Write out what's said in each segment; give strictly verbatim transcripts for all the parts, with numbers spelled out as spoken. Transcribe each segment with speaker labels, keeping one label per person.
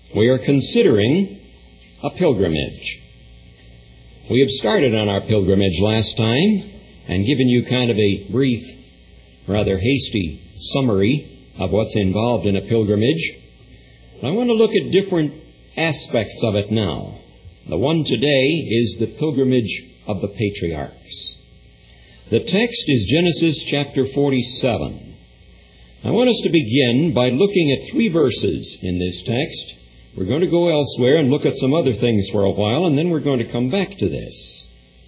Speaker 1: We are considering a pilgrimage. We have started on our pilgrimage last time and given you kind of a brief, rather hasty summary of what's involved in a pilgrimage. I want to look at different aspects of it now. The one today is the pilgrimage of the patriarchs. The text is Genesis chapter forty-seven. I want us to begin by looking at three verses in this text. We're going to go elsewhere and look at some other things for a while, and then we're going to come back to this.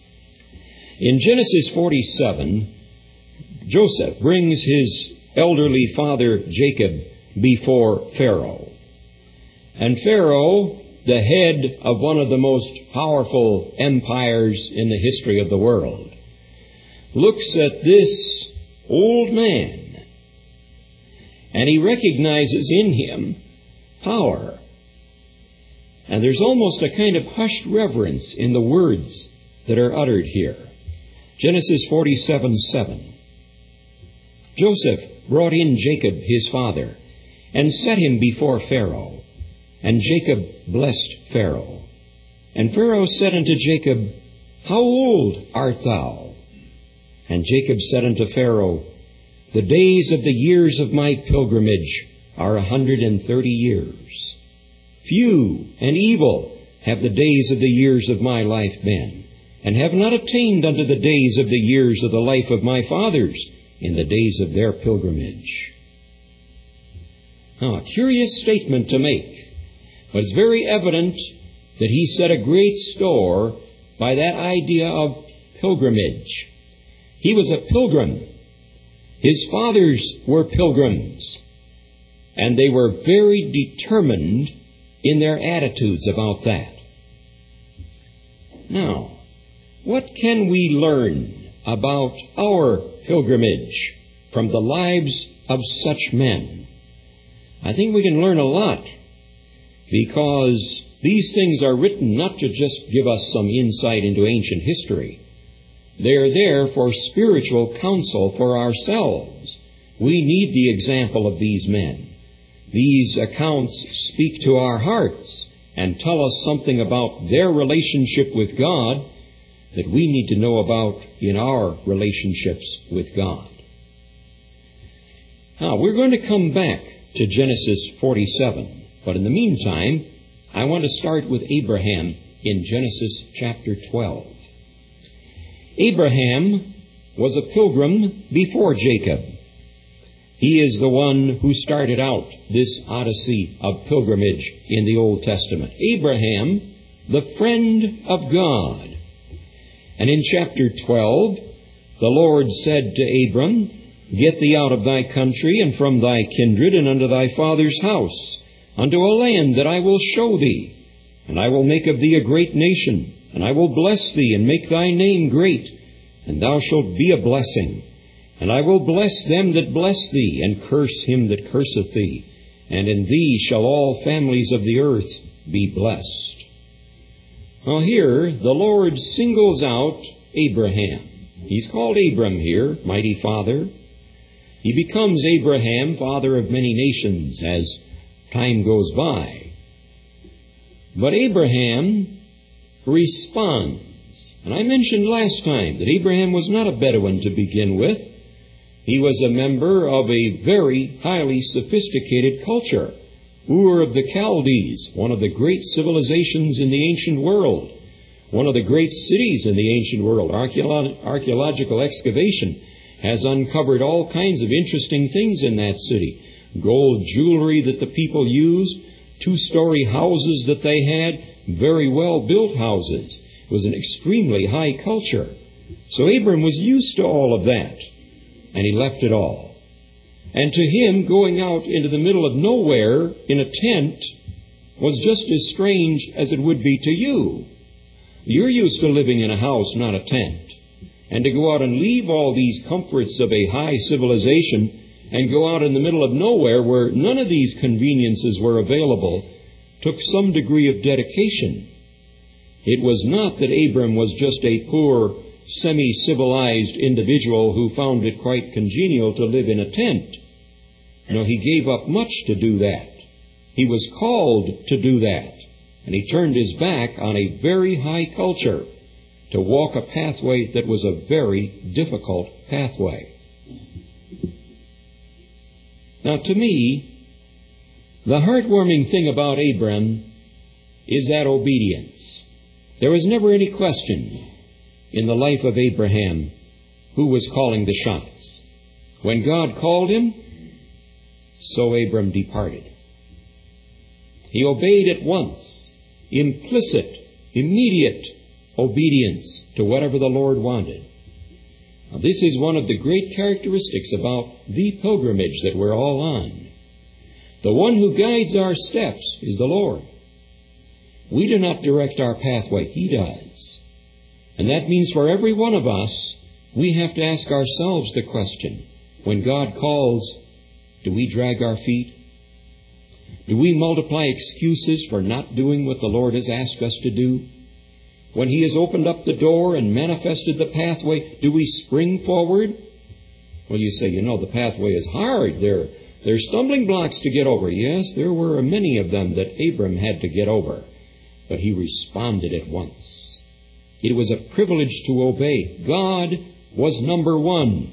Speaker 1: In Genesis forty-seven, Joseph brings his elderly father Jacob before Pharaoh. And Pharaoh, the head of one of the most powerful empires in the history of the world, looks at this old man, and he recognizes in him power. And there's almost a kind of hushed reverence in the words that are uttered here. Genesis forty-seven seven. Joseph brought in Jacob his father, and set him before Pharaoh. And Jacob blessed Pharaoh. And Pharaoh said unto Jacob, How old art thou? And Jacob said unto Pharaoh, The days of the years of my pilgrimage are a hundred and thirty years. Few and evil have the days of the years of my life been, and have not attained unto the days of the years of the life of my fathers in the days of their pilgrimage. Now, a curious statement to make, but it's very evident that he set a great store by that idea of pilgrimage. He was a pilgrim. His fathers were pilgrims, and they were very determined in their attitudes about that. Now, what can we learn about our pilgrimage from the lives of such men? I think we can learn a lot, because these things are written not to just give us some insight into ancient history. They are there for spiritual counsel for ourselves. We need the example of these men. These accounts speak to our hearts and tell us something about their relationship with God that we need to know about in our relationships with God. Now, we're going to come back to Genesis forty-seven, but in the meantime, I want to start with Abraham in Genesis chapter twelve. Abraham was a pilgrim before Jacob. He is the one who started out this odyssey of pilgrimage in the Old Testament. Abraham, the friend of God. And in chapter twelve, the Lord said to Abram, Get thee out of thy country and from thy kindred and unto thy father's house, unto a land that I will show thee. And I will make of thee a great nation, and I will bless thee and make thy name great, and thou shalt be a blessing. And I will bless them that bless thee, and curse him that curseth thee. And in thee shall all families of the earth be blessed. Now here, the Lord singles out Abraham. He's called Abram here, mighty father. He becomes Abraham, father of many nations, as time goes by. But Abraham responds. And I mentioned last time that Abraham was not a Bedouin to begin with. He was a member of a very highly sophisticated culture. Ur of the Chaldees, one of the great civilizations in the ancient world. One of the great cities in the ancient world. Archeolo- archaeological excavation has uncovered all kinds of interesting things in that city. Gold jewelry that the people used, two-story houses that they had, very well-built houses. It was an extremely high culture. So Abram was used to all of that. And he left it all. And to him, going out into the middle of nowhere in a tent was just as strange as it would be to you. You're used to living in a house, not a tent. And to go out and leave all these comforts of a high civilization and go out in the middle of nowhere where none of these conveniences were available took some degree of dedication. It was not that Abram was just a poor, semi-civilized individual who found it quite congenial to live in a tent. No, he gave up much to do that. He was called to do that. And he turned his back on a very high culture to walk a pathway that was a very difficult pathway. Now, to me, the heartwarming thing about Abram is that obedience. There was never any question in the life of Abraham who was calling the shots. When God called him, so Abram departed. He obeyed at once, implicit, immediate obedience to whatever the Lord wanted. Now, this is one of the great characteristics about the pilgrimage that we're all on. The one who guides our steps is the Lord. We do not direct our pathway. He does. And that means for every one of us, we have to ask ourselves the question, when God calls, do we drag our feet? Do we multiply excuses for not doing what the Lord has asked us to do? When He has opened up the door and manifested the pathway, do we spring forward? Well, you say, you know, the pathway is hard. There, there are stumbling blocks to get over. Yes, there were many of them that Abram had to get over. But he responded at once. It was a privilege to obey. God was number one.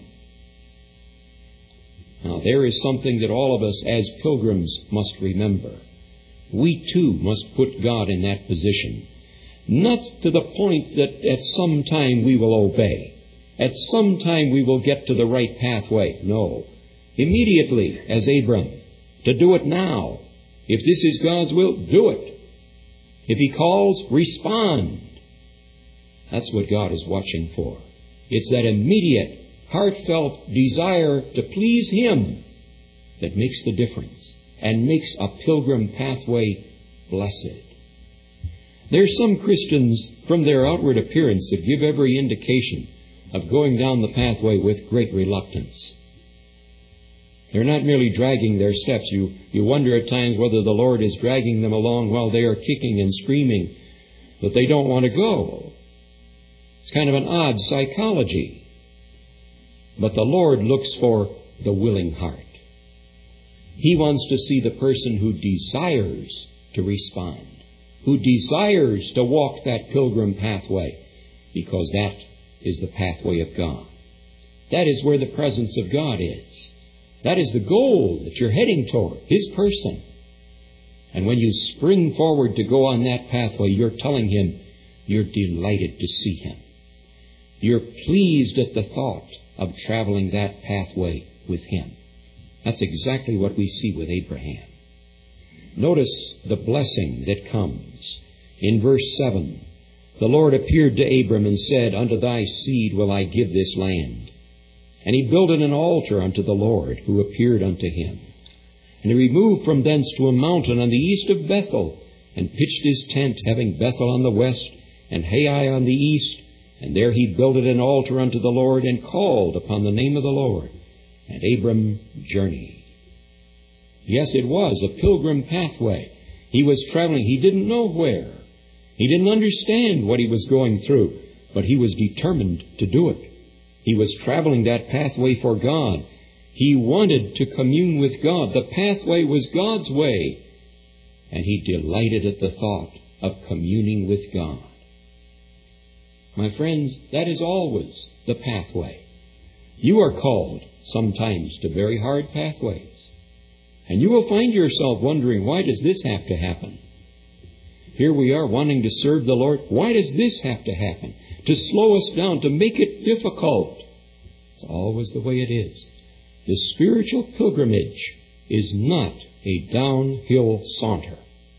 Speaker 1: Now, there is something that all of us as pilgrims must remember. We, too, must put God in that position. Not to the point that at some time we will obey. At some time we will get to the right pathway. No. Immediately, as Abram, to do it now. If this is God's will, do it. If He calls, respond. That's what God is watching for. It's that immediate, heartfelt desire to please Him that makes the difference and makes a pilgrim pathway blessed. There are some Christians, from their outward appearance, that give every indication of going down the pathway with great reluctance. They're not merely dragging their steps. You, you wonder at times whether the Lord is dragging them along while they are kicking and screaming that they don't want to go. It's kind of an odd psychology. But the Lord looks for the willing heart. He wants to see the person who desires to respond, who desires to walk that pilgrim pathway, because that is the pathway of God. That is where the presence of God is. That is the goal that you're heading toward, His person. And when you spring forward to go on that pathway, you're telling Him you're delighted to see Him. You're pleased at the thought of traveling that pathway with Him. That's exactly what we see with Abraham. Notice the blessing that comes. In verse seven, the Lord appeared to Abram and said, Unto thy seed will I give this land. And he builded an altar unto the Lord, who appeared unto him. And he removed from thence to a mountain on the east of Bethel, and pitched his tent, having Bethel on the west, and Hai on the east. And there he builded an altar unto the Lord, and called upon the name of the Lord. And Abram journeyed. Yes, it was a pilgrim pathway. He was traveling. He didn't know where. He didn't understand what he was going through, but he was determined to do it. He was traveling that pathway for God. He wanted to commune with God. The pathway was God's way. And he delighted at the thought of communing with God. My friends, that is always the pathway. You are called sometimes to very hard pathways. And you will find yourself wondering, why does this have to happen? Here we are wanting to serve the Lord. Why does this have to happen? To slow us down, to make it difficult. It's always the way it is. The spiritual pilgrimage is not a downhill saunter.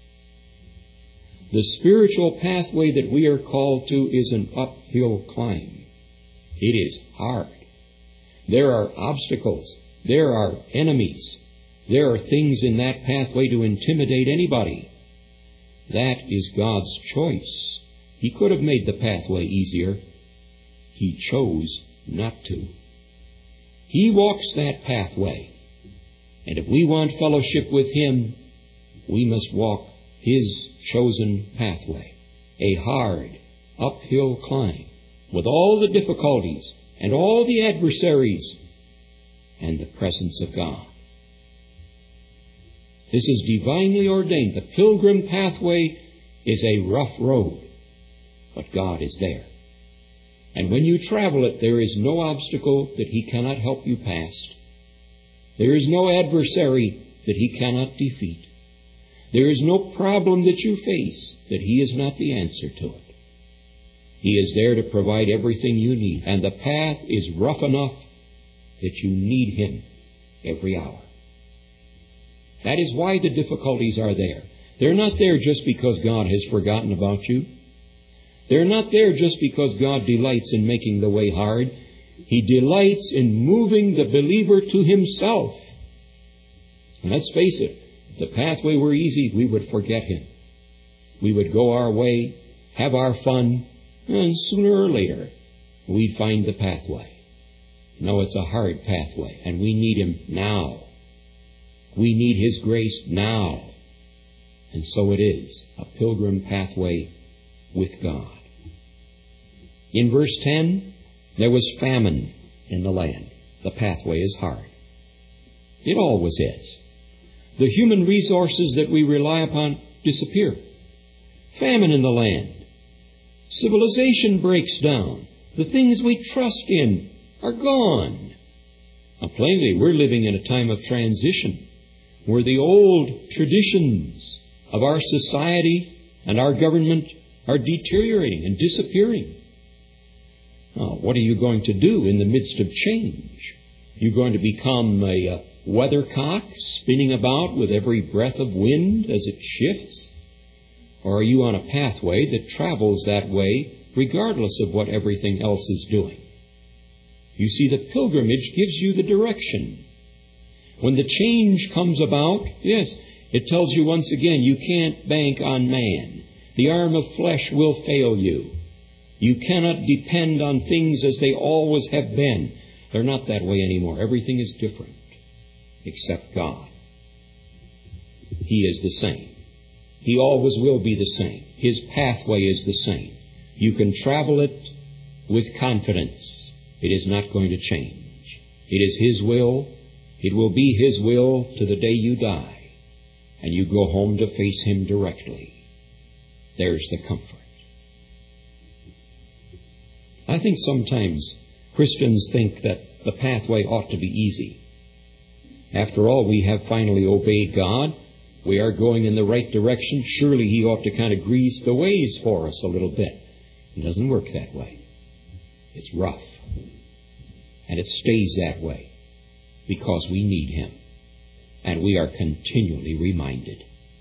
Speaker 1: The spiritual pathway that we are called to is an uphill climb. It is hard. There are obstacles. There are enemies. There are things in that pathway to intimidate anybody. That is God's choice. He could have made the pathway easier. He chose not to. He walks that pathway. And if we want fellowship with Him, we must walk His chosen pathway. A hard, uphill climb with all the difficulties and all the adversaries and the presence of God. This is divinely ordained. The pilgrim pathway is a rough road, but God is there. And when you travel it, there is no obstacle that He cannot help you past. There is no adversary that He cannot defeat. There is no problem that you face that He is not the answer to it. He is there to provide everything you need, and the path is rough enough that you need Him every hour. That is why the difficulties are there. They're not there just because God has forgotten about you. They're not there just because God delights in making the way hard. He delights in moving the believer to Himself. And let's face it, if the pathway were easy, we would forget Him. We would go our way, have our fun, and sooner or later, we'd find the pathway. No, it's a hard pathway, and we need Him now. We need His grace now. And so it is, a pilgrim pathway with God. In verse ten, there was famine in the land. The pathway is hard. It always is. The human resources that we rely upon disappear. Famine in the land. Civilization breaks down. The things we trust in are gone. Now, plainly, we're living in a time of transition where the old traditions of our society and our government are deteriorating and disappearing. Now, what are you going to do in the midst of change? You're going to become a uh, weathercock spinning about with every breath of wind as it shifts? Or are you on a pathway that travels that way regardless of what everything else is doing? You see, the pilgrimage gives you the direction. When the change comes about, yes, it tells you once again you can't bank on man. The arm of flesh will fail you. You cannot depend on things as they always have been. They're not that way anymore. Everything is different except God. He is the same. He always will be the same. His pathway is the same. You can travel it with confidence. It is not going to change. It is His will. It will be His will to the day you die. And you go home to face Him directly. There's the comfort. I think sometimes Christians think that the pathway ought to be easy. After all, we have finally obeyed God. We are going in the right direction. Surely He ought to kind of grease the ways for us a little bit. It doesn't work that way. It's rough. And it stays that way because we need Him. And we are continually reminded.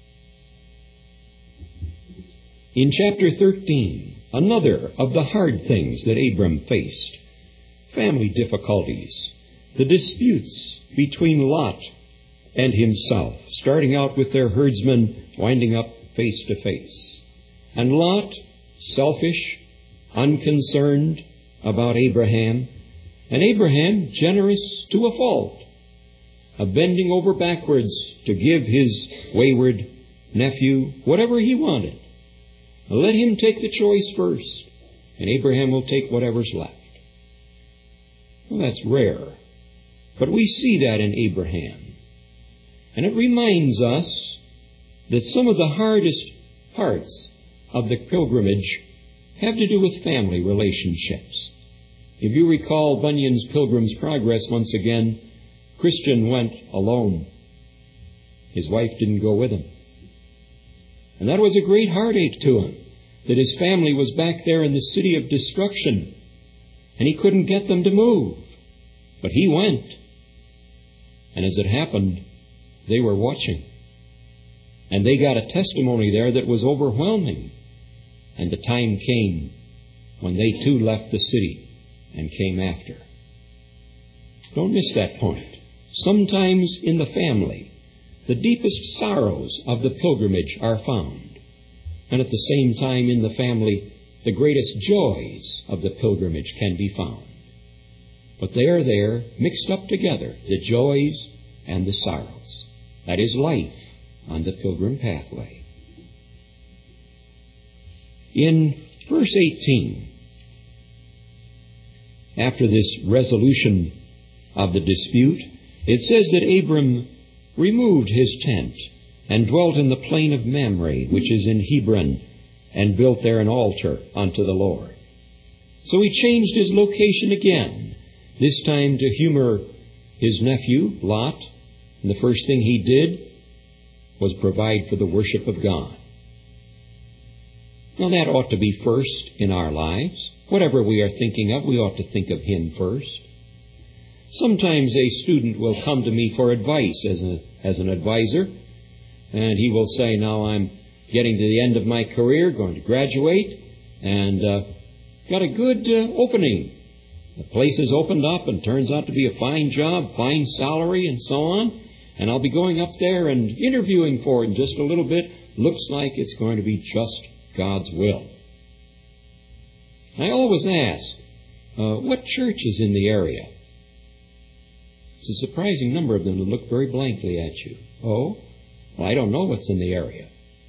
Speaker 1: In chapter thirteen, another of the hard things that Abram faced, family difficulties, the disputes between Lot and himself, starting out with their herdsmen, winding up face to face. And Lot, selfish, unconcerned about Abraham, and Abraham, generous to a fault, of bending over backwards to give his wayward nephew whatever he wanted. Let him take the choice first, and Abraham will take whatever's left. Well, that's rare, but we see that in Abraham. And it reminds us that some of the hardest parts of the pilgrimage have to do with family relationships. If you recall Bunyan's Pilgrim's Progress, once again, Christian went alone. His wife didn't go with him. And that was a great heartache to him, that his family was back there in the city of destruction, and he couldn't get them to move. But he went. And as it happened, they were watching. And they got a testimony there that was overwhelming. And the time came when they too left the city and came after. Don't miss that point. Sometimes in the family, the deepest sorrows of the pilgrimage are found. And at the same time in the family, the greatest joys of the pilgrimage can be found. But they are there, mixed up together, the joys and the sorrows. That is life on the pilgrim pathway. In verse eighteen, after this resolution of the dispute, it says that Abram removed his tent and dwelt in the plain of Mamre, which is in Hebron, and built there an altar unto the Lord. So he changed his location again, this time to humor his nephew, Lot. And the first thing he did was provide for the worship of God. Now that ought to be first in our lives. Whatever we are thinking of, we ought to think of Him first. Sometimes a student will come to me for advice as, a, as an advisor, and he will say, now I'm getting to the end of my career, going to graduate, and uh, got a good uh, opening. The place is opened up and turns out to be a fine job, fine salary, and so on. And I'll be going up there and interviewing for it in just a little bit. Looks like it's going to be just God's will. I always ask, uh, what church is in the area? It's a surprising number of them that look very blankly at you. Oh, well, I don't know what's in the area.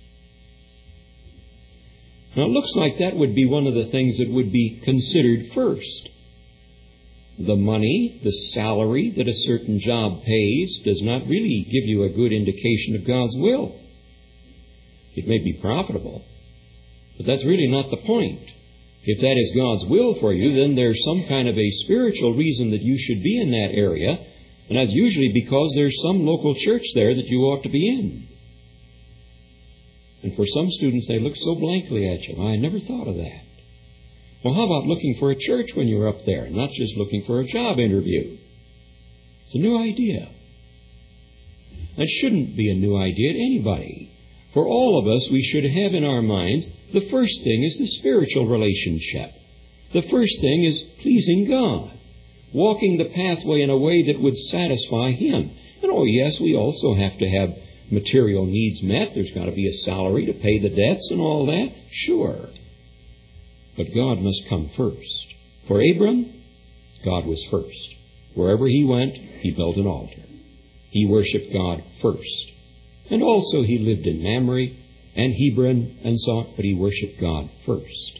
Speaker 1: Now, it looks like that would be one of the things that would be considered first. The money, the salary that a certain job pays does not really give you a good indication of God's will. It may be profitable, but that's really not the point. If that is God's will for you, then there's some kind of a spiritual reason that you should be in that area, and that's usually because there's some local church there that you ought to be in. And for some students, they look so blankly at you. I never thought of that. Well, how about looking for a church when you're up there, not just looking for a job interview? It's a new idea. That shouldn't be a new idea to anybody. For all of us, we should have in our minds, the first thing is the spiritual relationship. The first thing is pleasing God, walking the pathway in a way that would satisfy Him. And oh yes, we also have to have material needs met. There's got to be a salary to pay the debts and all that. Sure. But God must come first. For Abram, God was first. Wherever he went, he built an altar. He worshiped God first. And also he lived in Mamre and Hebron and so on, but he worshiped God first.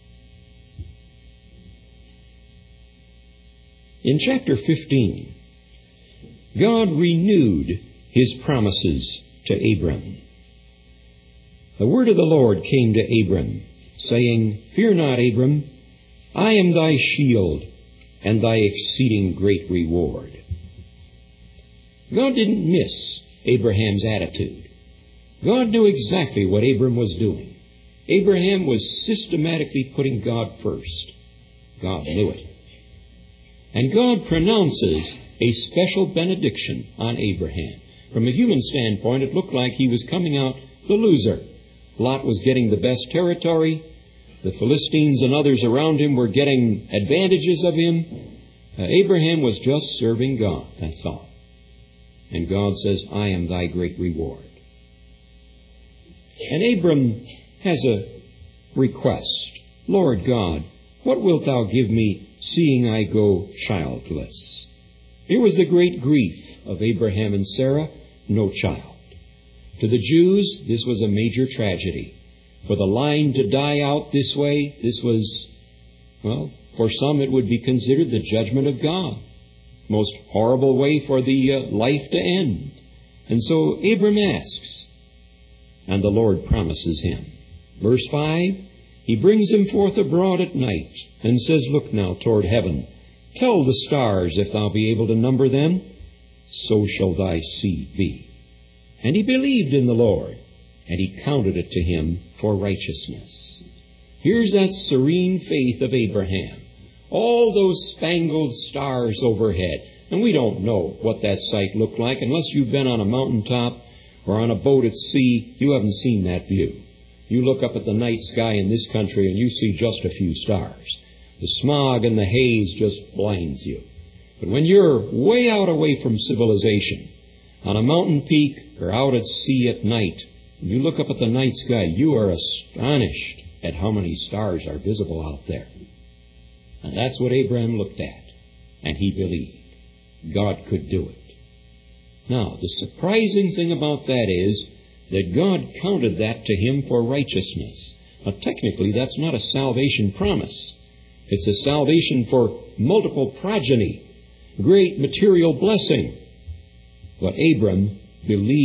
Speaker 1: In chapter fifteen, God renewed His promises to Abram. The word of the Lord came to Abram, saying, Fear not, Abram, I am thy shield and thy exceeding great reward. God didn't miss Abraham's attitude. God knew exactly what Abram was doing. Abraham was systematically putting God first. God knew it. And God pronounces a special benediction on Abraham. From a human standpoint, it looked like he was coming out the loser. Lot was getting the best territory. The Philistines and others around him were getting advantages of him. Uh, Abraham was just serving God, that's all. And God says, I am thy great reward. And Abram has a request. Lord God, what wilt thou give me, seeing I go childless? Here was the great grief of Abraham and Sarah, no child. To the Jews, this was a major tragedy. For the line to die out this way, this was, well, for some it would be considered the judgment of God. Most horrible way for the uh, life to end. And so Abram asks, and the Lord promises him. Verse five, He brings him forth abroad at night, and says, Look now toward heaven. Tell the stars, if thou be able to number them, so shall thy seed be. And he believed in the Lord, and he counted it to him for righteousness. Here's that serene faith of Abraham. All those spangled stars overhead. And we don't know what that sight looked like. Unless you've been on a mountaintop or on a boat at sea, you haven't seen that view. You look up at the night sky in this country and you see just a few stars. The smog and the haze just blinds you. But when you're way out away from civilization, on a mountain peak or out at sea at night, and you look up at the night sky, you are astonished at how many stars are visible out there. And that's what Abraham looked at, and he believed God could do it. Now, the surprising thing about that is that God counted that to him for righteousness. Now, technically, that's not a salvation promise. It's a salvation for multiple progeny, great material blessing. But Abram believed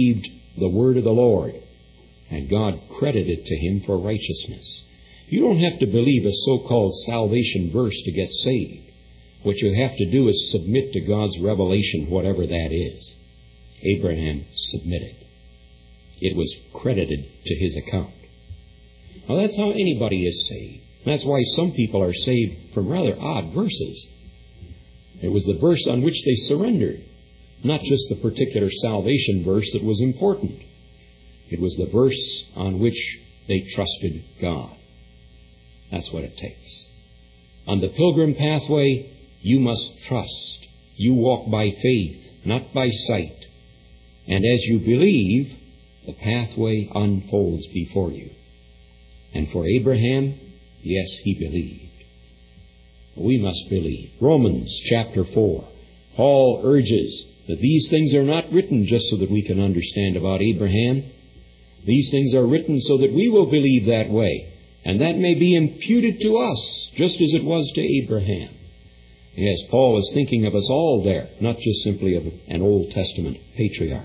Speaker 1: the word of the Lord, and God credited it to him for righteousness. You don't have to believe a so-called salvation verse to get saved. What you have to do is submit to God's revelation, whatever that is. Abraham submitted. It was credited to his account. Now, that's how anybody is saved. That's why some people are saved from rather odd verses. It was the verse on which they surrendered, not just the particular salvation verse that was important. It was the verse on which they trusted God. That's what it takes. On the pilgrim pathway, you must trust. You walk by faith, not by sight. And as you believe, the pathway unfolds before you. And for Abraham, yes, he believed. We must believe. Romans chapter four. Paul urges that these things are not written just so that we can understand about Abraham. These things are written so that we will believe that way. And that may be imputed to us, just as it was to Abraham. Yes, Paul is thinking of us all there, not just simply of an Old Testament patriarch.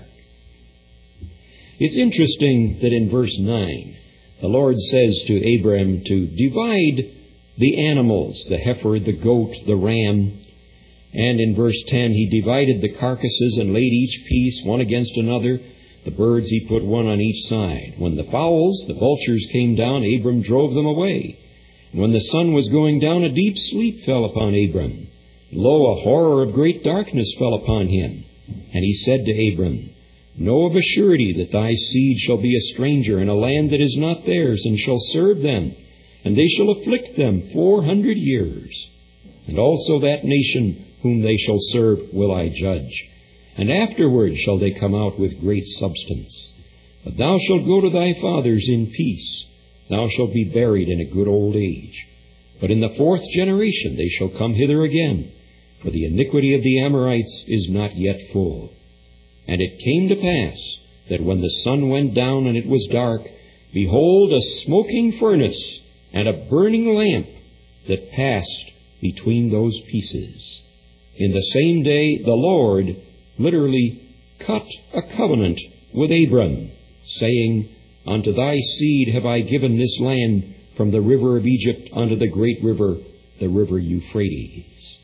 Speaker 1: It's interesting that in verse nine, the Lord says to Abraham to divide the animals, the heifer, the goat, the ram. And in verse ten, he divided the carcasses and laid each piece one against another. The birds he put one on each side. When the fowls, the vultures, came down, Abram drove them away. And when the sun was going down, a deep sleep fell upon Abram. Lo, a horror of great darkness fell upon him. And he said to Abram, Know of a surety that thy seed shall be a stranger in a land that is not theirs, and shall serve them, and they shall afflict them four hundred years. And also that nation whom they shall serve will I judge. And afterward shall they come out with great substance. But thou shalt go to thy fathers in peace. Thou shalt be buried in a good old age. But in the fourth generation they shall come hither again, for the iniquity of the Amorites is not yet full. And it came to pass that when the sun went down and it was dark, behold, a smoking furnace and a burning lamp that passed between those pieces. In the same day the Lord literally cut a covenant with Abram, saying, Unto thy seed have I given this land from the river of Egypt unto the great river, the river Euphrates.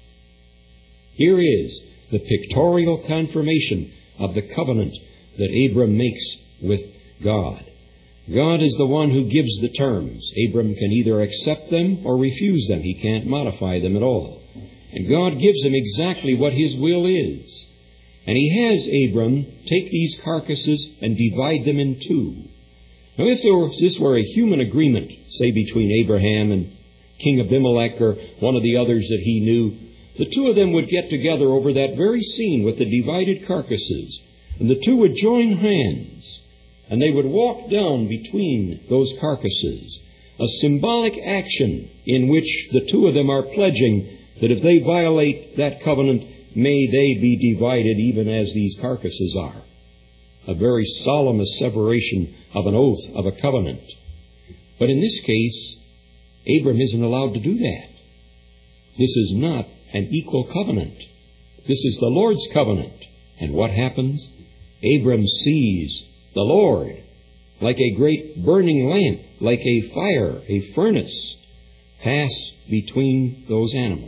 Speaker 1: Here is the pictorial confirmation of the covenant that Abram makes with God. God is the one who gives the terms. Abram can either accept them or refuse them. He can't modify them at all. And God gives him exactly what his will is. And he has Abram take these carcasses and divide them in two. Now, if there were, this were a human agreement, say between Abraham and King Abimelech or one of the others that he knew, the two of them would get together over that very scene with the divided carcasses, and the two would join hands, and they would walk down between those carcasses, a symbolic action in which the two of them are pledging that if they violate that covenant, may they be divided even as these carcasses are. A very solemn asseveration of an oath of a covenant. But in this case, Abram isn't allowed to do that. This is not an equal covenant. This is the Lord's covenant. And what happens? Abram sees the Lord like a great burning lamp, like a fire, a furnace, pass between those animals.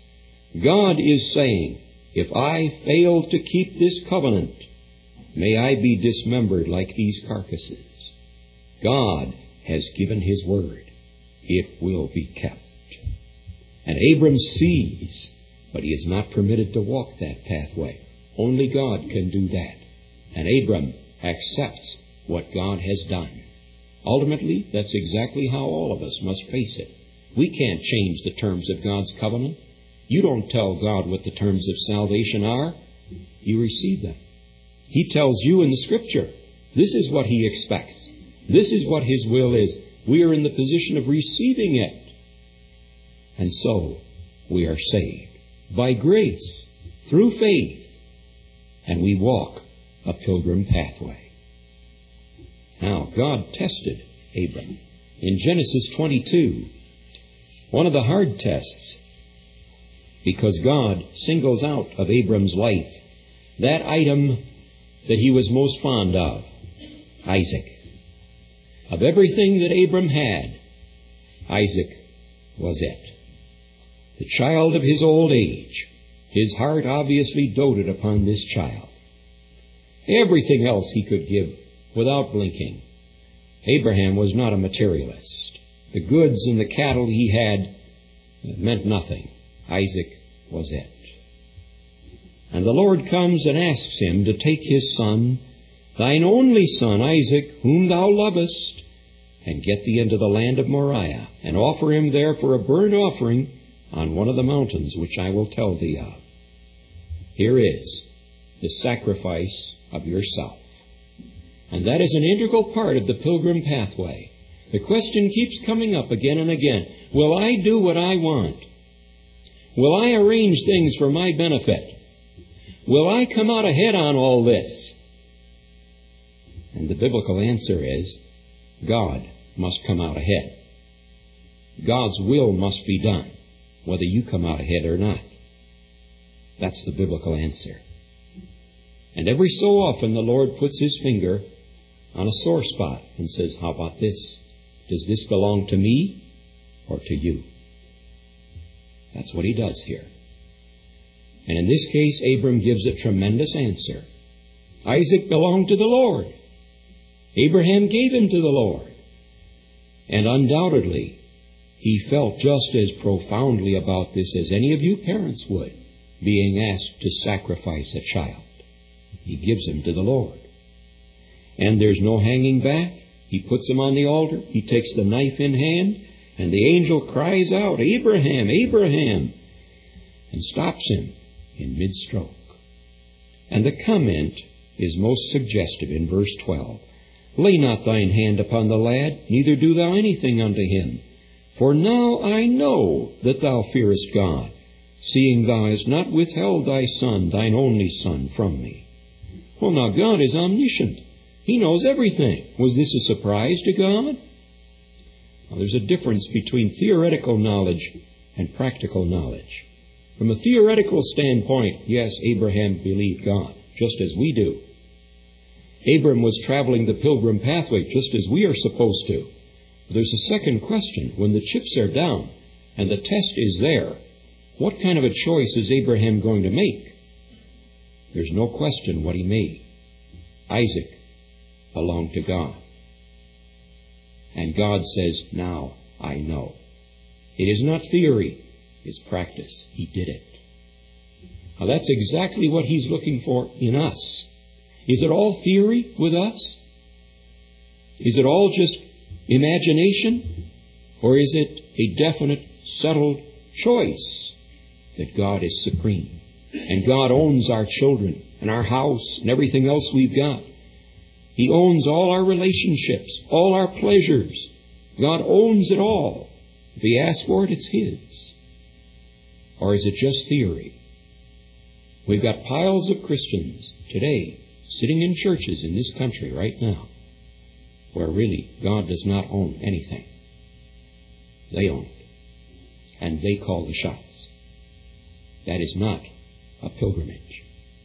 Speaker 1: God is saying, if I fail to keep this covenant, may I be dismembered like these carcasses. God has given his word. It will be kept. And Abram sees, but he is not permitted to walk that pathway. Only God can do that. And Abram accepts what God has done. Ultimately, that's exactly how all of us must face it. We can't change the terms of God's covenant. You don't tell God what the terms of salvation are. You receive them. He tells you in the Scripture, this is what he expects. This is what his will is. We are in the position of receiving it. And so, we are saved by grace, through faith, and we walk a pilgrim pathway. Now, God tested Abram. In Genesis twenty-two, one of the hard tests, because God singles out of Abram's life that item that he was most fond of. Isaac. Of everything that Abram had, Isaac was it. The child of his old age. His heart obviously doted upon this child. Everything else he could give without blinking. Abraham was not a materialist. The goods and the cattle he had meant nothing. Isaac was it. And the Lord comes and asks him to take his son, thine only son Isaac, whom thou lovest, and get thee into the land of Moriah, and offer him there for a burnt offering on one of the mountains which I will tell thee of. Here is the sacrifice of yourself. And that is an integral part of the pilgrim pathway. The question keeps coming up again and again. Will I do what I want? Will I arrange things for my benefit? Will I come out ahead on all this? And the biblical answer is, God must come out ahead. God's will must be done, whether you come out ahead or not. That's the biblical answer. And every so often the Lord puts His finger on a sore spot and says, how about this? Does this belong to me or to you? That's what He does here. And in this case, Abram gives a tremendous answer. Isaac belonged to the Lord. Abraham gave him to the Lord. And undoubtedly, he felt just as profoundly about this as any of you parents would, being asked to sacrifice a child. He gives him to the Lord. And there's no hanging back. He puts him on the altar. He takes the knife in hand, and the angel cries out, Abraham, Abraham, and stops him in mid-stroke. And the comment is most suggestive in verse twelve. Lay not thine hand upon the lad, neither do thou anything unto him. For now I know that thou fearest God, seeing thou hast not withheld thy son, thine only son, from me. Well, now God is omniscient. He knows everything. Was this a surprise to God? Well, there's a difference between theoretical knowledge and practical knowledge. From a theoretical standpoint, yes, Abraham believed God, just as we do. Abram was traveling the pilgrim pathway just as we are supposed to. But there's a second question. When the chips are down and the test is there, what kind of a choice is Abraham going to make? There's no question what he made. Isaac belonged to God. And God says, now I know. It is not theory, it's practice. He did it. Now that's exactly what He's looking for in us. Is it all theory with us? Is it all just imagination? Or is it a definite, settled choice that God is supreme? And God owns our children and our house and everything else we've got. He owns all our relationships, all our pleasures. God owns it all. If He asks for it, it's His. Or is it just theory? We've got piles of Christians today sitting in churches in this country right now where really God does not own anything. They own it. And they call the shots. That is not a pilgrimage.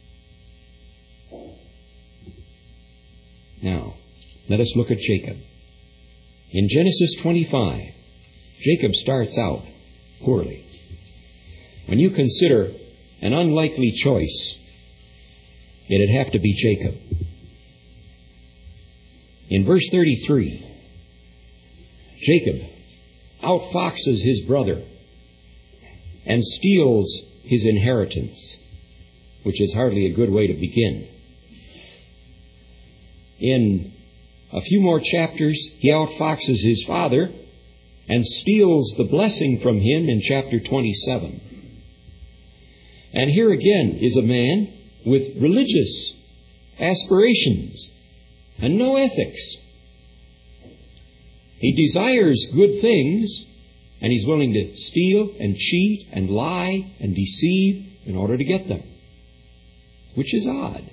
Speaker 1: Now, let us look at Jacob. In Genesis twenty-five, Jacob starts out poorly. When you consider an unlikely choice, it'd have to be Jacob. In verse thirty-three, Jacob outfoxes his brother and steals his inheritance, which is hardly a good way to begin. In a few more chapters, he outfoxes his father and steals the blessing from him in chapter twenty-seven. And here again is a man with religious aspirations and no ethics. He desires good things, and he's willing to steal and cheat and lie and deceive in order to get them, which is odd.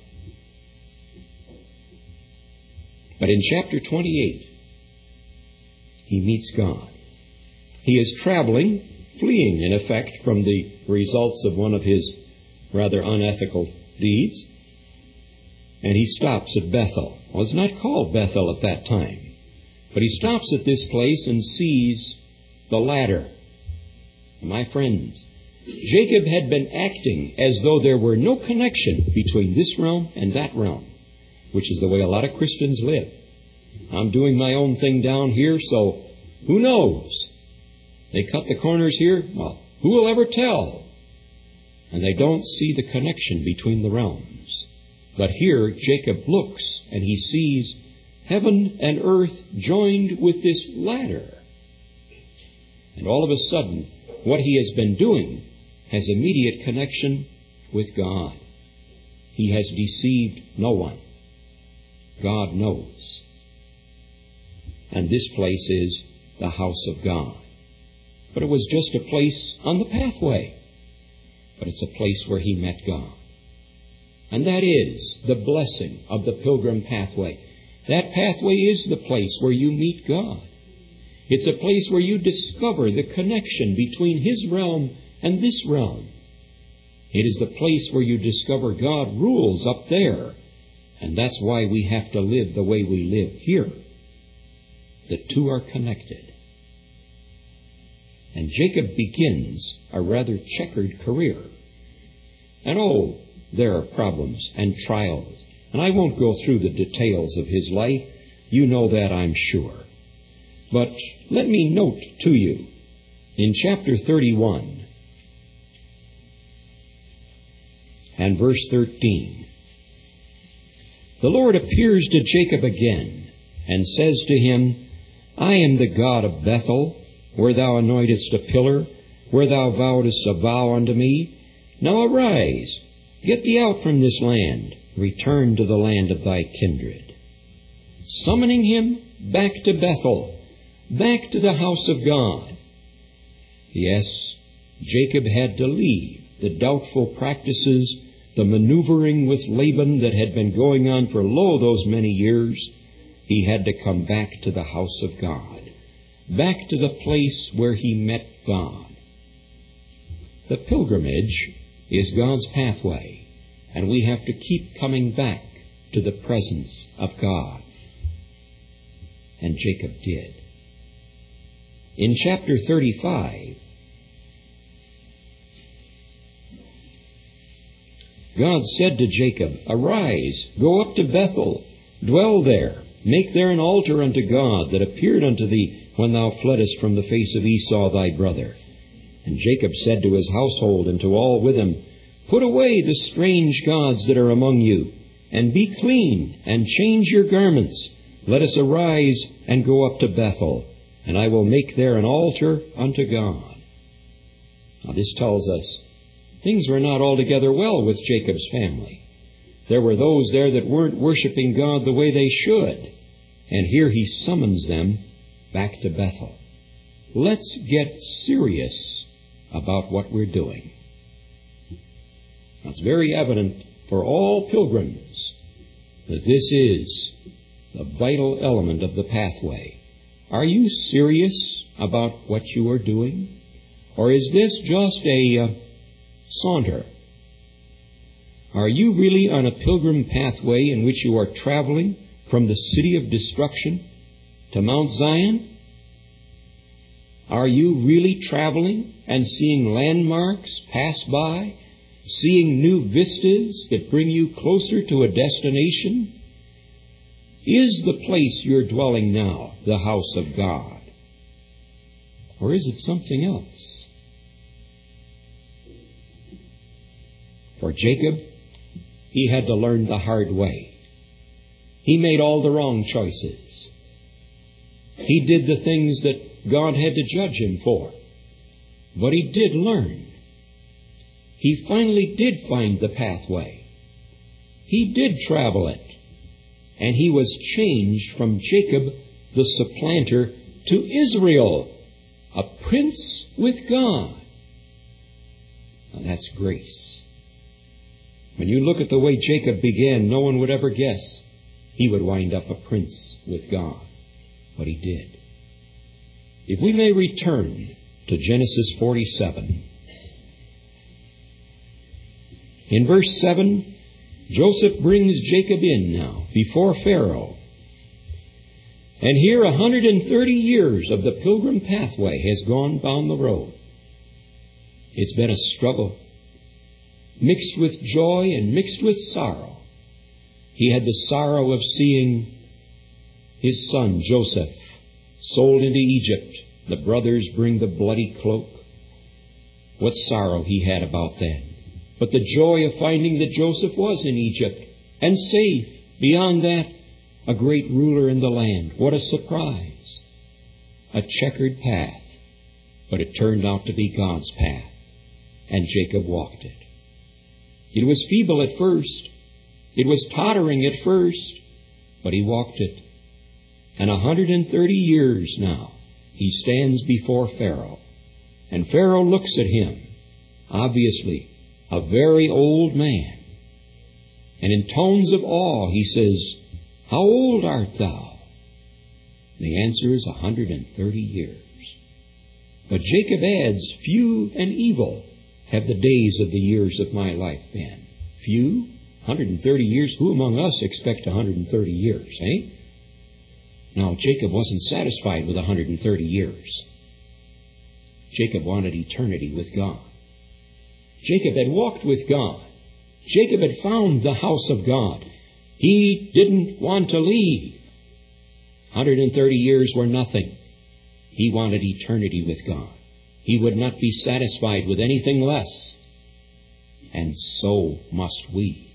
Speaker 1: But in chapter twenty-eight, he meets God. He is traveling, fleeing in effect from the results of one of his rather unethical deeds. and he stops at Bethel. Well, it's not called Bethel at that time. But he stops at this place and sees the ladder. My friends, Jacob had been acting as though there were no connection between this realm and that realm, which is the way a lot of Christians live. I'm doing my own thing down here, so who knows? They cut the corners here. Well, who will ever tell? And they don't see the connection between the realms. But here Jacob looks and he sees heaven and earth joined with this ladder. And all of a sudden, what he has been doing has immediate connection with God. He has deceived no one. God knows. And this place is the house of God. But it was just a place on the pathway. But it's a place where he met God. And that is the blessing of the pilgrim pathway. That pathway is the place where you meet God. It's a place where you discover the connection between his realm and this realm. It is the place where you discover God rules up there. And that's why we have to live the way we live here. The two are connected. And Jacob begins a rather checkered career. And oh, there are problems and trials. And I won't go through the details of his life. You know that, I'm sure. But let me note to you, in chapter thirty-one and verse thirteen, the Lord appears to Jacob again and says to him, I am the God of Bethel, where thou anointest a pillar, where thou vowedest a vow unto me. Now arise, get thee out from this land, return to the land of thy kindred. Summoning him back to Bethel, back to the house of God. Yes, Jacob had to leave the doubtful practices, the maneuvering with Laban that had been going on for lo those many years. He had to come back to the house of God, back to the place where he met God. The pilgrimage is God's pathway, and we have to keep coming back to the presence of God. And Jacob did. In chapter thirty-five, God said to Jacob, Arise, go up to Bethel, dwell there, make there an altar unto God that appeared unto thee when thou fleddest from the face of Esau thy brother. And Jacob said to his household and to all with him, Put away the strange gods that are among you, and be clean, and change your garments. Let us arise and go up to Bethel, and I will make there an altar unto God. Now this tells us things were not altogether well with Jacob's family. There were those there that weren't worshiping God the way they should. And here he summons them back to Bethel. Let's get serious about what we're doing. Now, it's very evident for all pilgrims that this is the vital element of the pathway. Are you serious about what you are doing? Or is this just a uh, saunter? Are you really on a pilgrim pathway in which you are traveling from the city of destruction to Mount Zion? Are you really traveling and seeing landmarks pass by, seeing new vistas that bring you closer to a destination? Is the place you're dwelling now the house of God? Or is it something else? For Jacob, he had to learn the hard way. He made all the wrong choices. He did the things that God had to judge him for. But he did learn. He finally did find the pathway. He did travel it. And he was changed from Jacob, the supplanter, to Israel, a prince with God. Now that's grace. When you look at the way Jacob began, no one would ever guess he would wind up a prince with God. But he did. If we may return to Genesis forty-seven. In verse seven, Joseph brings Jacob in now before Pharaoh. And here one hundred thirty years of the pilgrim pathway has gone down the road. It's been a struggle, mixed with joy and mixed with sorrow. He had the sorrow of seeing his son Joseph sold into Egypt. The brothers bring the bloody cloak. What sorrow he had about that. But the joy of finding that Joseph was in Egypt and safe. Beyond that, a great ruler in the land. What a surprise. A checkered path. But it turned out to be God's path. And Jacob walked it. It was feeble at first. It was tottering at first. But he walked it. And one hundred thirty years now, he stands before Pharaoh. And Pharaoh looks at him, obviously a very old man. And in tones of awe, he says, "How old art thou?" The answer is one hundred thirty years. But Jacob adds, "Few and evil have the days of the years of my life been." Few? one hundred thirty years? Who among us expect one hundred thirty years, eh? Now, Jacob wasn't satisfied with one hundred thirty years. Jacob wanted eternity with God. Jacob had walked with God. Jacob had found the house of God. He didn't want to leave. one hundred thirty years were nothing. He wanted eternity with God. He would not be satisfied with anything less. And so must we.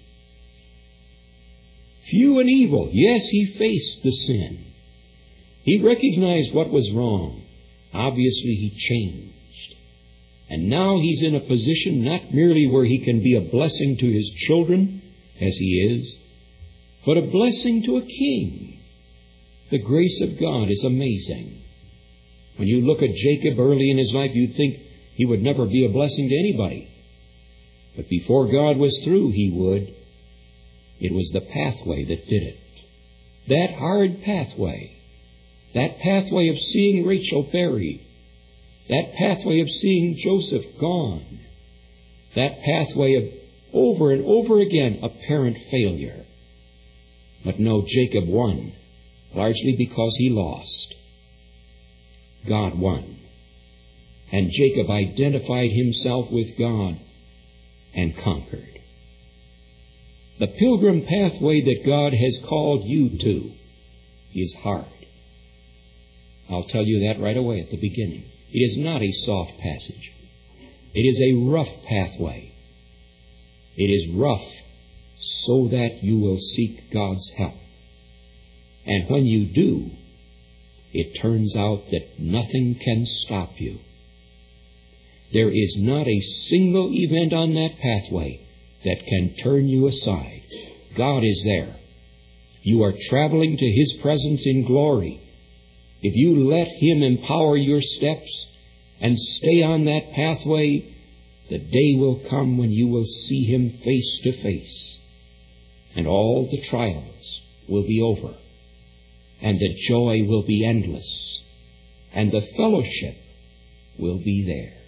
Speaker 1: Few and evil. Yes, he faced the sin. He recognized what was wrong. Obviously, he changed. And now he's in a position not merely where he can be a blessing to his children, as he is, but a blessing to a king. The grace of God is amazing. When you look at Jacob early in his life, you'd think he would never be a blessing to anybody. But before God was through, he would. It was the pathway that did it. That hard pathway. That pathway of seeing Rachel buried. That pathway of seeing Joseph gone. That pathway of over and over again apparent failure. But no, Jacob won, largely because he lost. God won. And Jacob identified himself with God and conquered. The pilgrim pathway that God has called you to is hard. I'll tell you that right away at the beginning. It is not a soft passage. It is a rough pathway. It is rough so that you will seek God's help. And when you do, it turns out that nothing can stop you. There is not a single event on that pathway that can turn you aside. God is there. You are traveling to His presence in glory. If you let Him empower your steps and stay on that pathway, the day will come when you will see Him face to face. And all the trials will be over. And the joy will be endless. And the fellowship will be there.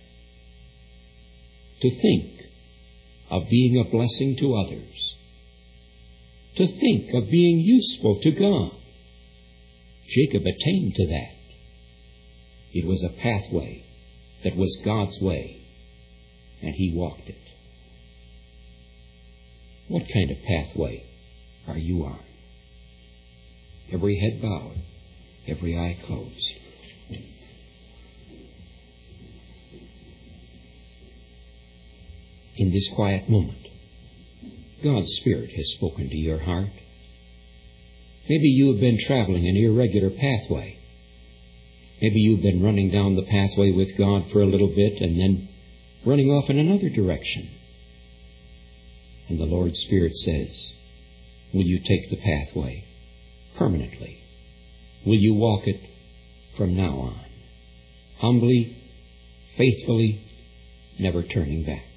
Speaker 1: To think of being a blessing to others. To think of being useful to God. Jacob attained to that. It was a pathway that was God's way, and he walked it. What kind of pathway are you on? Every head bowed, every eye closed. In this quiet moment, God's Spirit has spoken to your heart. Maybe you have been traveling an irregular pathway. Maybe you've been running down the pathway with God for a little bit and then running off in another direction. And the Lord's Spirit says, will you take the pathway permanently? Will you walk it from now on? Humbly, faithfully, never turning back.